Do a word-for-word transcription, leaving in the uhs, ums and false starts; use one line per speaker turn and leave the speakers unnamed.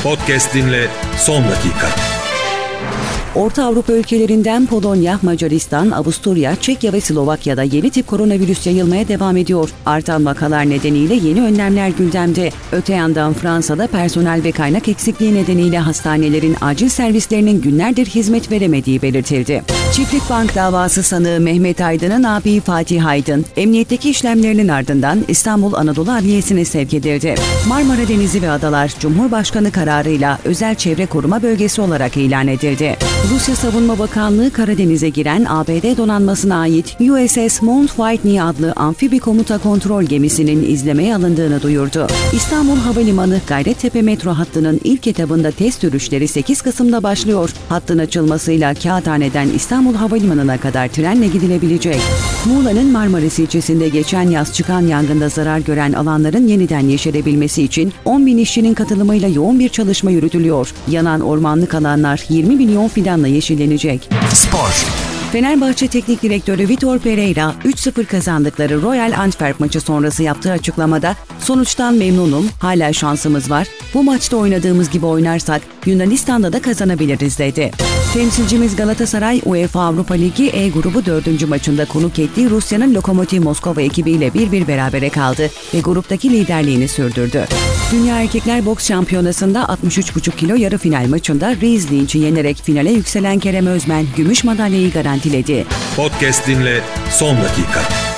Podcast dinle son dakika.
Orta Avrupa ülkelerinden Polonya, Macaristan, Avusturya, Çekya ve Slovakya'da yeni tip koronavirüs yayılmaya devam ediyor. Artan vakalar nedeniyle yeni önlemler gündemde. Öte yandan Fransa'da personel ve kaynak eksikliği nedeniyle hastanelerin acil servislerinin günlerdir hizmet veremediği belirtildi. Çiftlik Bank davası sanığı Mehmet Aydın'ın abi Fatih Aydın, emniyetteki işlemlerinin ardından İstanbul Anadolu Adliyesi'ne sevk edildi. Marmara Denizi ve Adalar, Cumhurbaşkanı kararıyla özel çevre koruma bölgesi olarak ilan edildi. Rusya Savunma Bakanlığı Karadeniz'e giren A B D donanmasına ait U S S Mount Whitney adlı amfibi komuta kontrol gemisinin izlemeye alındığını duyurdu. İstanbul Havalimanı Gayrettepe metro hattının ilk etabında test sürüşleri sekiz Kasım'da başlıyor. Hattın açılmasıyla Kağıthane'den İstanbul Havalimanı'na kadar trenle gidilebilecek. Muğla'nın Marmaris ilçesinde geçen yaz çıkan yangında zarar gören alanların yeniden yeşerebilmesi için on bin işçinin katılımıyla yoğun bir çalışma yürütülüyor. Yanan ormanlık alanlar yirmi milyon fidanla yeşillenecek.
Spor.
Fenerbahçe Teknik Direktörü Vitor Pereira, üç sıfır kazandıkları Royal Antwerp maçı sonrası yaptığı açıklamada "Sonuçtan memnunum, hala şansımız var. Bu maçta oynadığımız gibi oynarsak Yunanistan'da da kazanabiliriz" dedi. Temsilcimiz Galatasaray, UEFA Avrupa Ligi E grubu dördüncü maçında konuk ettiği Rusya'nın Lokomotiv Moskova ekibiyle bir bir berabere kaldı ve gruptaki liderliğini sürdürdü. Dünya Erkekler Boks Şampiyonası'nda altmış üç buçuk kilo yarı final maçında Riz Lynch'i yenerek finale yükselen Kerem Özmen, gümüş madalyayı garantiledi.
Podcast dinle son dakika.